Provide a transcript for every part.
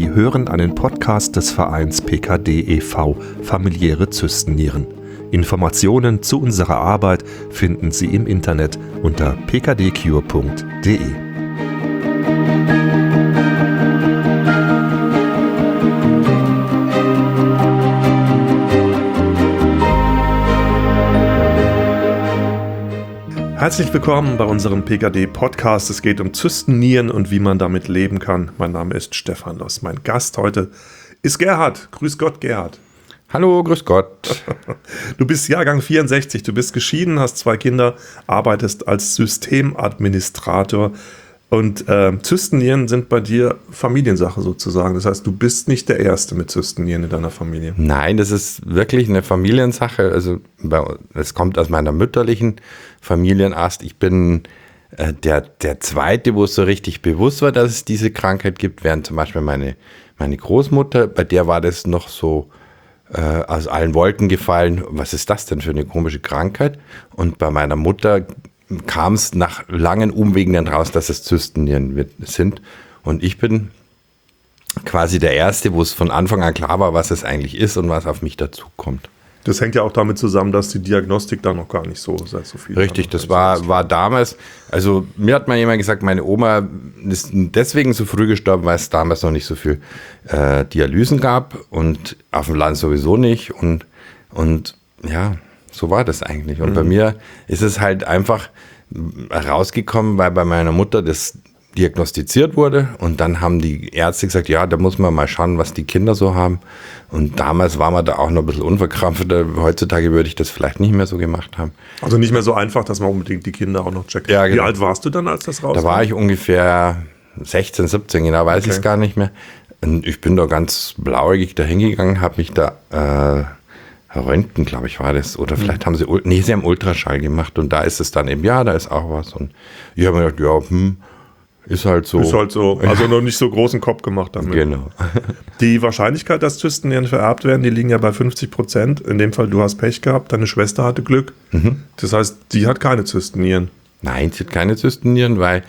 Sie hören einen Podcast des Vereins PKD e.V. Familiäre Zystennieren. Informationen zu unserer Arbeit finden Sie im Internet unter pkdcure.de. Herzlich willkommen bei unserem PKD-Podcast. Es geht um Zystennieren und wie man damit leben kann. Mein Name ist Stefan Loss. Mein Gast heute ist Gerhard. Grüß Gott, Gerhard. Hallo, grüß Gott. Du bist Jahrgang 64, du bist geschieden, hast 2 Kinder, arbeitest als Systemadministrator und Zystennieren sind bei dir Familiensache sozusagen. Das heißt, du bist nicht der Erste mit Zystennieren in deiner Familie. Nein, das ist wirklich eine Familiensache. Also es kommt aus meiner mütterlichen Familienast. Ich bin der Zweite, wo es so richtig bewusst war, dass es diese Krankheit gibt, während zum Beispiel meine Großmutter, bei der war das noch so aus allen Wolken gefallen. Was ist das denn für eine komische Krankheit? Und bei meiner Mutter kam es nach langen Umwegen dann raus, dass es Zystennieren sind. Und ich bin quasi der Erste, wo es von Anfang an klar war, was es eigentlich ist und was auf mich dazukommt. Das hängt ja auch damit zusammen, dass die Diagnostik da noch gar nicht so viel. Richtig, das war damals, also mir hat mal jemand gesagt, meine Oma ist deswegen so früh gestorben, weil es damals noch nicht so viel Dialysen gab und auf dem Land sowieso nicht und ja, so war das eigentlich. Und bei mir ist es halt einfach rausgekommen, weil bei meiner Mutter das diagnostiziert wurde und dann haben die Ärzte gesagt, ja, da muss man mal schauen, was die Kinder so haben. Und damals war man da auch noch ein bisschen unverkrampft. Heutzutage würde ich das vielleicht nicht mehr so gemacht haben. Also nicht mehr so einfach, dass man unbedingt die Kinder auch noch checkt. Ja, genau. Wie alt warst du dann, als das rauskam? Da war ich ungefähr 16, 17, genau weiß ich es gar nicht mehr. Und ich bin da ganz blauäugig da hingegangen, habe mich da Röntgen, glaube ich, war das. Oder vielleicht haben sie haben Ultraschall gemacht und da ist es dann eben, ja, da ist auch was. Und ich habe mir gedacht, ja, ist halt so. Ist halt so. Also noch nicht so großen Kopf gemacht damit. Genau. Die Wahrscheinlichkeit, dass Zystennieren vererbt werden, die liegen ja bei 50%. In dem Fall, du hast Pech gehabt, deine Schwester hatte Glück. Das heißt, die hat keine Zystennieren. Nein, sie hat keine Zystennieren, weil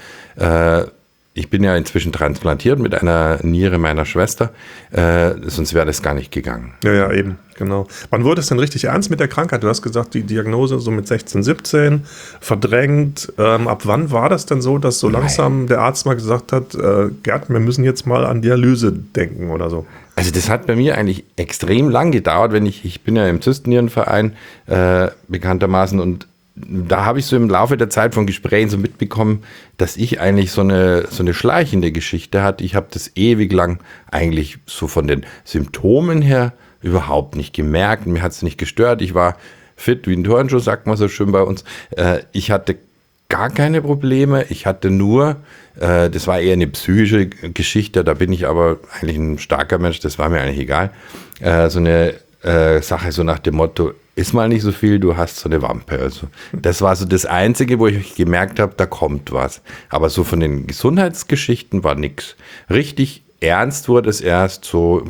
ich bin ja inzwischen transplantiert mit einer Niere meiner Schwester, sonst wäre das gar nicht gegangen. Ja, eben, genau. Wann wurde es denn richtig ernst mit der Krankheit? Du hast gesagt, die Diagnose so mit 16, 17, verdrängt. Ab wann war das denn so, dass so langsam der Arzt mal gesagt hat, Gerd, wir müssen jetzt mal an Dialyse denken oder so? Also das hat bei mir eigentlich extrem lang gedauert, ich bin ja im Zystennierenverein bekanntermaßen und da habe ich so im Laufe der Zeit von Gesprächen so mitbekommen, dass ich eigentlich so eine schleichende Geschichte hatte. Ich habe das ewig lang eigentlich so von den Symptomen her überhaupt nicht gemerkt. Mir hat es nicht gestört. Ich war fit wie ein Turnschuh, sagt man so schön bei uns. Ich hatte gar keine Probleme. Ich hatte nur, das war eher eine psychische Geschichte, da bin ich aber eigentlich ein starker Mensch, das war mir eigentlich egal. So eine Sache so nach dem Motto, iss mal nicht so viel, du hast so eine Wampe. Also das war so das Einzige, wo ich gemerkt habe, da kommt was. Aber so von den Gesundheitsgeschichten war nichts. Richtig ernst wurde es erst so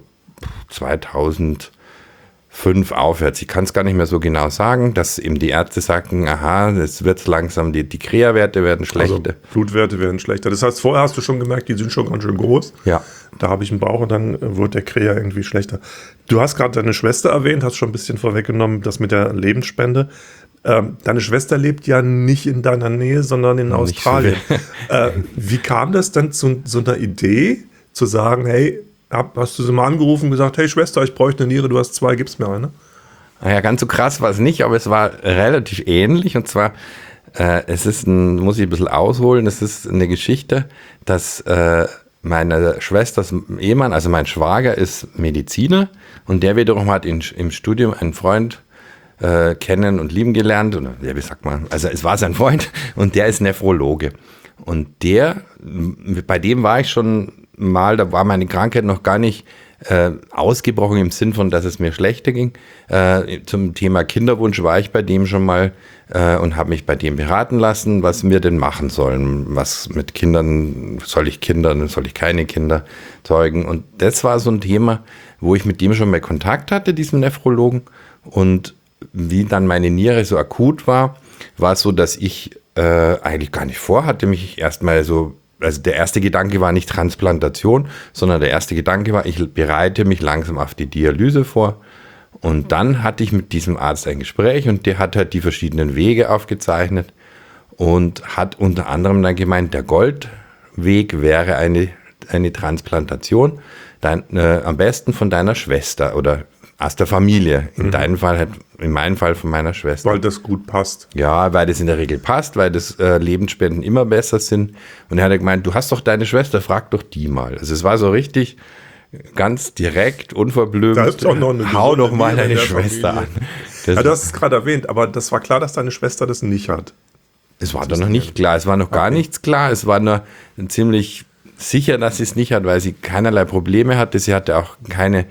2005 aufwärts. Ich kann es gar nicht mehr so genau sagen, dass eben die Ärzte sagten, aha, es wird langsam, die Krea-Werte werden schlechter. Also Blutwerte werden schlechter. Das heißt, vorher hast du schon gemerkt, die sind schon ganz schön groß. Ja. Da habe ich einen Bauch und dann wurde der Krea irgendwie schlechter. Du hast gerade deine Schwester erwähnt, hast schon ein bisschen vorweggenommen, das mit der Lebensspende. Deine Schwester lebt ja nicht in deiner Nähe, sondern in Australien. Wie kam das dann zu so einer Idee, zu sagen, hey, hast du sie mal angerufen und gesagt, hey Schwester, ich bräuchte eine Niere, du hast 2, gib's mir eine? Naja, ganz so krass war es nicht, aber es war relativ ähnlich. Und zwar, muss ich ein bisschen ausholen, es ist eine Geschichte, dass meine Schwesters Ehemann, also mein Schwager, ist Mediziner und der wiederum hat im Studium einen Freund kennen und lieben gelernt. Oder, ja, wie sagt man? Also es war sein Freund und der ist Nephrologe. Und bei dem war ich schon mal, da war meine Krankheit noch gar nicht ausgebrochen im Sinn von, dass es mir schlechter ging. Zum Thema Kinderwunsch war ich bei dem schon mal und habe mich bei dem beraten lassen, was wir denn machen sollen. Was mit Kindern, soll ich keine Kinder zeugen? Und das war so ein Thema, wo ich mit dem schon mal Kontakt hatte, diesem Nephrologen. Und wie dann meine Niere so akut war es so, dass ich eigentlich gar nicht vorhatte, mich erstmal so also der erste Gedanke war nicht Transplantation, sondern der erste Gedanke war, ich bereite mich langsam auf die Dialyse vor. Und dann hatte ich mit diesem Arzt ein Gespräch und der hat halt die verschiedenen Wege aufgezeichnet und hat unter anderem dann gemeint, der Goldweg wäre eine Transplantation, am besten von deiner Schwester oder aus der Familie. In meinem Fall von meiner Schwester. Weil das gut passt. Ja, weil das in der Regel passt, weil das Lebensspenden immer besser sind. Und er hat gemeint, du hast doch deine Schwester, frag doch die mal. Also es war so richtig ganz direkt, unverblümt. Da ist doch noch eine Hau doch mal deine Schwester an. Du hast es gerade erwähnt, aber das war klar, dass deine Schwester das nicht hat. Es war doch noch nicht klar. Es war noch gar nichts klar. Es war nur ziemlich sicher, dass sie es nicht hat, weil sie keinerlei Probleme hatte. Sie hatte auch keine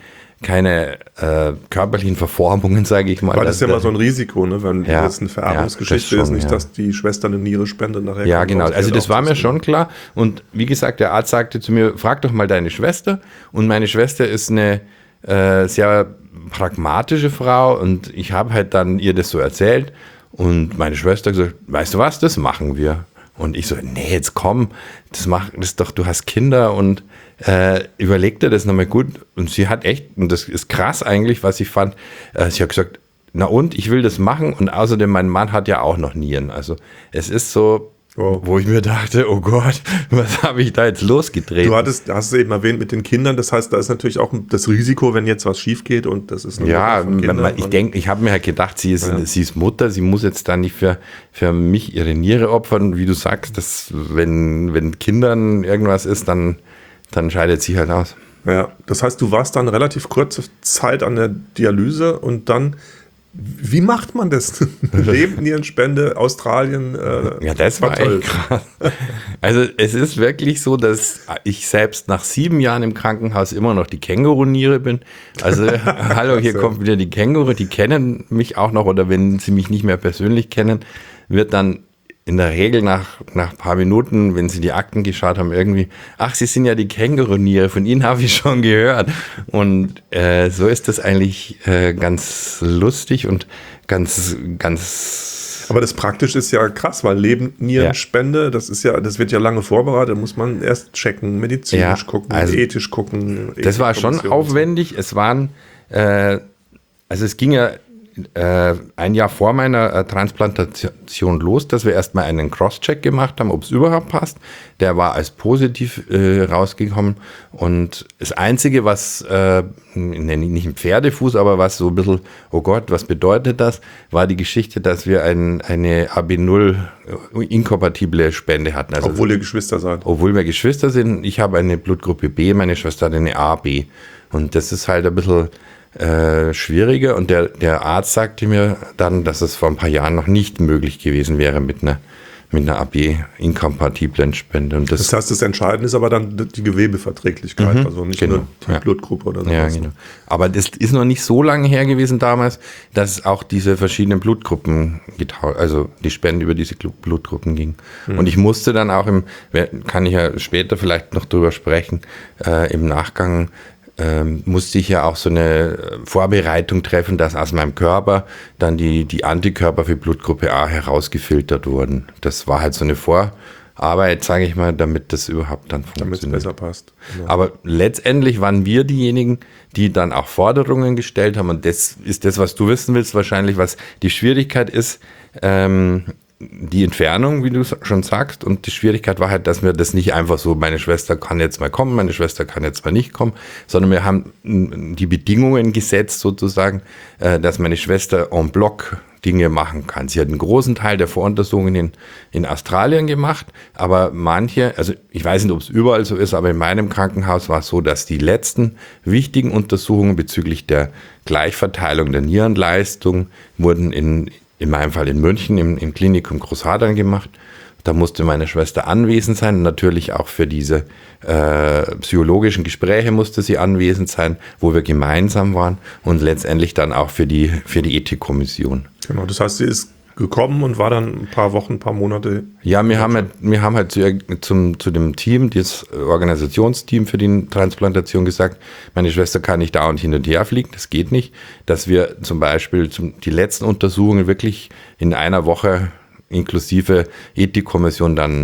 körperlichen Verformungen, sage ich mal. Weil das ist ja mal so ein Risiko, ne? Wenn das eine Vererbungsgeschichte das schon, ist, nicht, dass die Schwester eine Niere spendet nachher. Ja, genau. Also das war mir schon klar. Und wie gesagt, der Arzt sagte zu mir, frag doch mal deine Schwester. Und meine Schwester ist eine sehr pragmatische Frau und ich habe halt dann ihr das so erzählt. Und meine Schwester gesagt, weißt du was, das machen wir. Und ich so, nee, jetzt komm, das doch, du hast Kinder und überleg dir das nochmal gut. Und sie hat echt, und das ist krass eigentlich, was ich fand, sie hat gesagt, na und, ich will das machen und außerdem, mein Mann hat ja auch noch Nieren. Also es ist so, wo ich mir dachte, oh Gott, was habe ich da jetzt losgetreten? Hast es eben erwähnt mit den Kindern, das heißt, da ist natürlich auch das Risiko, wenn jetzt was schief geht und das ist eine ich habe mir halt gedacht, sie ist Mutter, sie muss jetzt da nicht für mich ihre Niere opfern, wie du sagst, dass wenn Kindern irgendwas ist, dann scheidet sie halt aus. Ja, das heißt, du warst dann relativ kurze Zeit an der Dialyse und dann, wie macht man das? Nierenspende, Australien. Ja, das war echt krass. Also es ist wirklich so, dass ich selbst nach 7 Jahren im Krankenhaus immer noch die Känguruniere bin. Also hallo, hier kommt wieder die Känguru, die kennen mich auch noch oder wenn sie mich nicht mehr persönlich kennen, wird dann in der Regel nach ein paar Minuten, wenn sie die Akten geschaut haben, irgendwie, ach, Sie sind ja die Känguruniere, von Ihnen habe ich schon gehört. Und so ist das eigentlich ganz lustig und ganz. Aber das praktisch ist ja krass, weil Nierenspende, das wird ja lange vorbereitet, muss man erst checken, medizinisch gucken, also, ethisch gucken. Das war schon aufwendig. Es waren, es ging ja ein Jahr vor meiner Transplantation los, dass wir erstmal einen Cross-Check gemacht haben, ob es überhaupt passt. Der war als positiv rausgekommen und das Einzige, was, nicht ein Pferdefuß, aber was so ein bisschen, oh Gott, was bedeutet das, war die Geschichte, dass wir eine AB0 inkompatible Spende hatten. Also, obwohl ihr Geschwister seid. Obwohl wir Geschwister sind. Ich habe eine Blutgruppe B, meine Schwester hat eine AB. Und das ist halt ein bisschen schwieriger und der Arzt sagte mir dann, dass es vor ein paar Jahren noch nicht möglich gewesen wäre mit einer AB-inkompatiblen Spende. Und das heißt, das Entscheidende ist aber dann die Gewebeverträglichkeit, also nicht nur die Blutgruppe oder so. Ja, genau. Aber das ist noch nicht so lange her gewesen damals, dass es auch diese verschiedenen Blutgruppen, also die Spende über diese Blutgruppen ging. Und ich musste dann auch kann ich ja später vielleicht noch drüber sprechen, im Nachgang musste ich ja auch so eine Vorbereitung treffen, dass aus meinem Körper dann die Antikörper für Blutgruppe A herausgefiltert wurden. Das war halt so eine Vorarbeit, sage ich mal, damit das überhaupt dann funktioniert. Damit es besser passt. Genau. Aber letztendlich waren wir diejenigen, die dann auch Forderungen gestellt haben. Und das ist das, was du wissen willst wahrscheinlich, was die Schwierigkeit ist, die Entfernung, wie du schon sagst, und die Schwierigkeit war halt, dass wir das nicht einfach so, meine Schwester kann jetzt mal kommen, meine Schwester kann jetzt mal nicht kommen, sondern wir haben die Bedingungen gesetzt sozusagen, dass meine Schwester en bloc Dinge machen kann. Sie hat einen großen Teil der Voruntersuchungen in Australien gemacht, aber manche, also ich weiß nicht, ob es überall so ist, aber in meinem Krankenhaus war es so, dass die letzten wichtigen Untersuchungen bezüglich der Gleichverteilung der Nierenleistung wurden in meinem Fall in München im Klinikum Großhadern gemacht. Da musste meine Schwester anwesend sein und natürlich auch für diese psychologischen Gespräche musste sie anwesend sein, wo wir gemeinsam waren und letztendlich dann auch für die Ethikkommission. Genau, das heißt, sie ist gekommen und war dann ein paar Wochen, ein paar Monate. Ja, wir haben halt zu dem Team, das Organisationsteam für die Transplantation gesagt, meine Schwester kann nicht da und hin und her fliegen, das geht nicht, dass wir zum Beispiel die letzten Untersuchungen wirklich in einer Woche inklusive Ethikkommission dann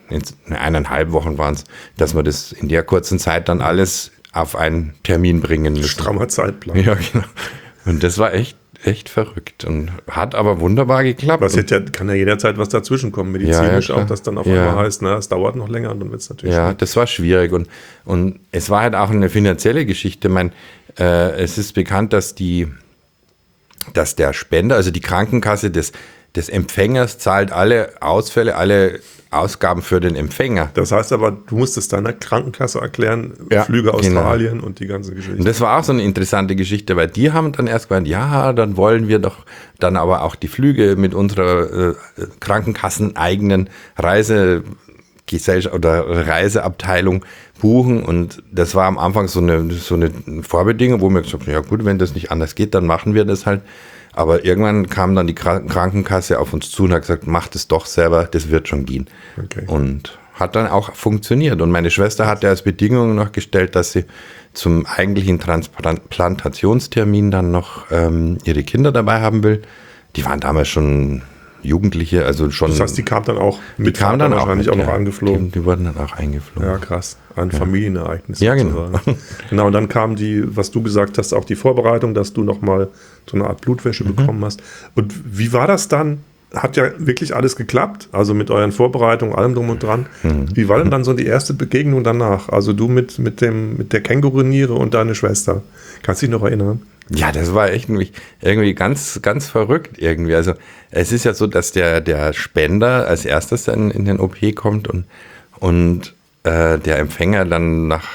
in 1,5 Wochen waren es, dass wir das in der kurzen Zeit dann alles auf einen Termin bringen müssen. Strammer Zeitplan. Ja, genau. Und das war echt verrückt und hat aber wunderbar geklappt. Kann ja jederzeit was dazwischen kommen, medizinisch auch, dass dann auf einmal heißt, es dauert noch länger und dann wird es natürlich schwierig. Das war schwierig und es war halt auch eine finanzielle Geschichte. Es ist bekannt, dass der Spender, also die Krankenkasse des Empfängers zahlt alle Ausfälle, alle Ausgaben für den Empfänger. Das heißt aber, du musstest deiner Krankenkasse erklären, Flüge Australien und die ganze Geschichte. Und das war auch so eine interessante Geschichte, weil die haben dann erst gesagt, dann wollen wir doch dann aber auch die Flüge mit unserer Krankenkassen-eigenen Reisegesellschaft oder Reiseabteilung buchen. Und das war am Anfang so eine Vorbedingung, wo wir gesagt haben, ja gut, wenn das nicht anders geht, dann machen wir das halt. Aber irgendwann kam dann die Krankenkasse auf uns zu und hat gesagt, macht es doch selber, das wird schon gehen. Okay. Und hat dann auch funktioniert. Und meine Schwester hatte als Bedingung noch gestellt, dass sie zum eigentlichen Transplantationstermin dann noch ihre Kinder dabei haben will. Die waren damals schon Jugendliche, also schon. Das heißt, die kam dann auch mit, die kam dann wahrscheinlich auch noch angeflogen. Die wurden dann auch eingeflogen. Ja, krass. Ein Familienereignis. Ja, genau. Genau, und dann kam was du gesagt hast, auch die Vorbereitung, dass du nochmal so eine Art Blutwäsche bekommen hast. Und wie war das dann? Hat ja wirklich alles geklappt, also mit euren Vorbereitungen, allem drum und dran. Wie war denn dann so die erste Begegnung danach? Also du mit der Känguruniere und deine Schwester. Kannst du dich noch erinnern? Ja, das war echt irgendwie ganz, ganz verrückt irgendwie. Also es ist ja so, dass der Spender als erstes dann in den OP kommt und der Empfänger dann nach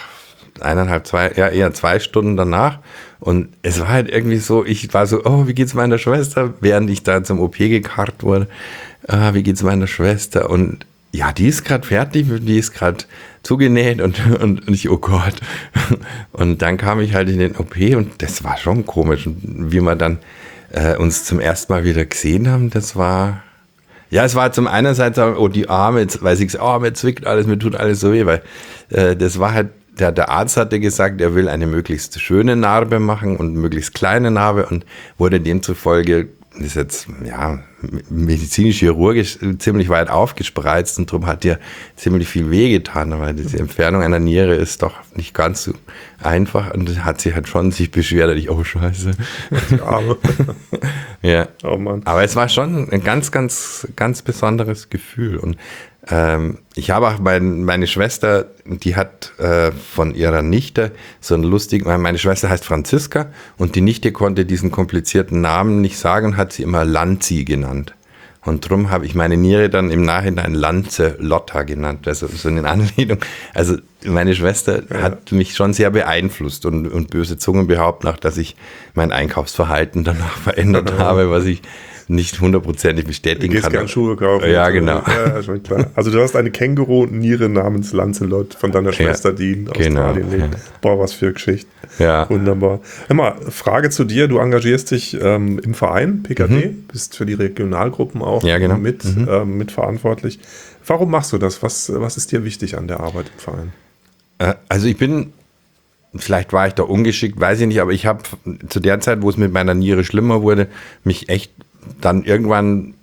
2 Stunden danach. Und es war halt irgendwie so, ich war so, wie geht's meiner Schwester, während ich da zum OP gekarrt wurde. Wie geht's meiner Schwester? Und ja, die ist gerade fertig, die ist gerade zugenäht und ich, oh Gott. Und dann kam ich halt in den OP und das war schon komisch. Und wie wir dann uns zum ersten Mal wieder gesehen haben, das war, es war zum einerseits, die Arme, weil sie gesagt, mir zwickt alles, mir tut alles so weh, weil das war halt, der Arzt hatte gesagt, er will eine möglichst schöne Narbe machen und möglichst kleine Narbe und wurde demzufolge, das ist jetzt, medizinisch-chirurgisch ziemlich weit aufgespreizt und darum hat dir ziemlich viel wehgetan, weil diese Entfernung einer Niere ist doch nicht ganz so einfach und hat sie halt schon sich beschwert, oh Scheiße. Ja. Oh Mann. Aber es war schon ein ganz, ganz, ganz besonderes Gefühl und ich habe auch meine Schwester, die hat von ihrer Nichte so einen lustigen, meine Schwester heißt Franziska und die Nichte konnte diesen komplizierten Namen nicht sagen und hat sie immer Lanzi genannt. Und darum habe ich meine Niere dann im Nachhinein Lanze-Lotta genannt, also so eine Anlehnung. Also meine Schwester hat mich schon sehr beeinflusst und böse Zungen behaupten auch, dass ich mein Einkaufsverhalten danach verändert habe, was ich nicht hundertprozentig bestätigen kann. Du gehst gern Schuhe kaufen. Ja, genau. Ja, schon klar. Also du hast eine Känguru-Niere namens Lancelot von deiner Schwester, die in Australien lebt. Boah, was für Geschichte. Ja. Wunderbar. Hör mal, Frage zu dir. Du engagierst dich im Verein PKD, bist für die Regionalgruppen auch mit verantwortlich. Warum machst du das? Was ist dir wichtig an der Arbeit im Verein? Also vielleicht war ich da ungeschickt, weiß ich nicht, aber ich habe zu der Zeit, wo es mit meiner Niere schlimmer wurde, mich echt dann irgendwann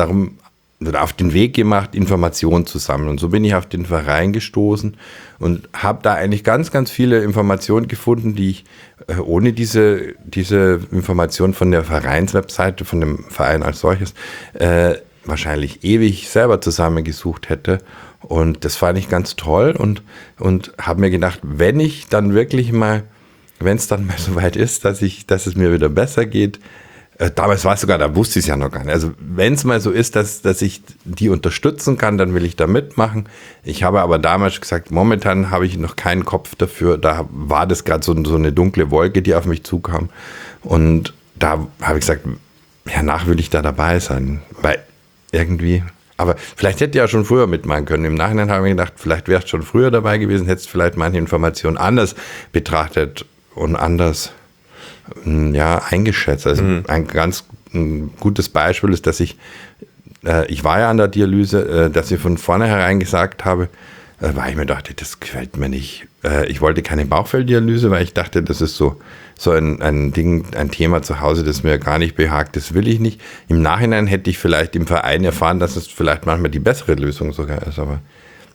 auf den Weg gemacht, Informationen zu sammeln. Und so bin ich auf den Verein gestoßen und habe da eigentlich ganz, ganz viele Informationen gefunden, die ich ohne diese Information von der Vereinswebseite, von dem Verein als solches, wahrscheinlich ewig selber zusammengesucht hätte. Und das fand ich ganz toll und habe mir gedacht, wenn es dann mal so weit ist, dass es mir wieder besser geht, damals war es sogar, da wusste ich es ja noch gar nicht. Also wenn es mal so ist, dass ich die unterstützen kann, dann will ich da mitmachen. Ich habe aber damals gesagt, momentan habe ich noch keinen Kopf dafür. Da war das gerade so eine dunkle Wolke, die auf mich zukam. Und da habe ich gesagt, hernach will ich da dabei sein. Weil irgendwie, aber vielleicht hätte ich ja schon früher mitmachen können. Im Nachhinein habe ich gedacht, vielleicht wäre es schon früher dabei gewesen, hätte es vielleicht manche Informationen anders betrachtet und anders eingeschätzt. Also ein ganz gutes Beispiel ist, dass ich war ja an der Dialyse, dass ich von vornherein gesagt habe, weil ich mir dachte, das gefällt mir nicht. Ich wollte keine Bauchfelldialyse, weil ich dachte, das ist so ein Ding, ein Thema zu Hause, das mir gar nicht behagt, das will ich nicht. Im Nachhinein hätte ich vielleicht im Verein erfahren, dass es vielleicht manchmal die bessere Lösung sogar ist, aber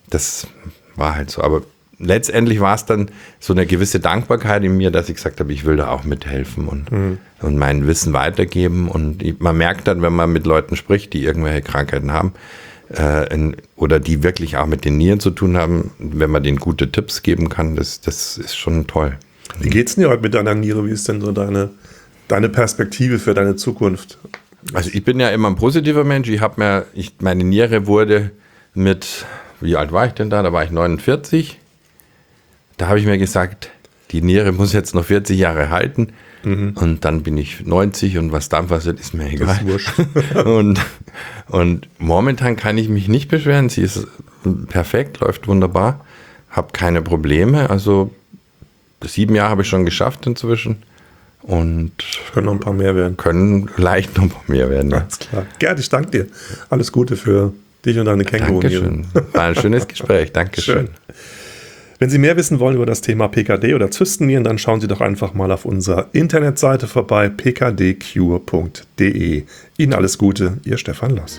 das war halt so. Aber letztendlich war es dann so eine gewisse Dankbarkeit in mir, dass ich gesagt habe, ich will da auch mithelfen und mein Wissen weitergeben. Und man merkt dann, wenn man mit Leuten spricht, die irgendwelche Krankheiten haben oder die wirklich auch mit den Nieren zu tun haben, wenn man denen gute Tipps geben kann, das ist schon toll. Wie geht's denn dir heute mit deiner Niere? Wie ist denn so deine Perspektive für deine Zukunft? Also ich bin ja immer ein positiver Mensch. Meine Niere wurde wie alt war ich denn da? Da war ich 49. Da habe ich mir gesagt, die Niere muss jetzt noch 40 Jahre halten. Und dann bin ich 90 und was dann passiert, ist mir egal. Das ist wurscht. und momentan kann ich mich nicht beschweren. Sie ist perfekt, läuft wunderbar. Habe keine Probleme. Also 7 Jahre habe ich schon geschafft inzwischen. Und können noch ein paar mehr werden. Können leicht noch ein paar mehr werden. Ja. Alles klar. Gerd, ich danke dir. Alles Gute für dich und deine Känguru-Niere. Dankeschön. War ein schönes Gespräch. Dankeschön. Schön. Wenn Sie mehr wissen wollen über das Thema PKD oder Zystennieren, dann schauen Sie doch einfach mal auf unserer Internetseite vorbei, pkdcure.de. Ihnen alles Gute, Ihr Stefan Loss.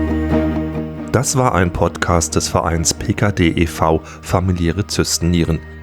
Das war ein Podcast des Vereins PKD e.V. Familiäre Zystennieren.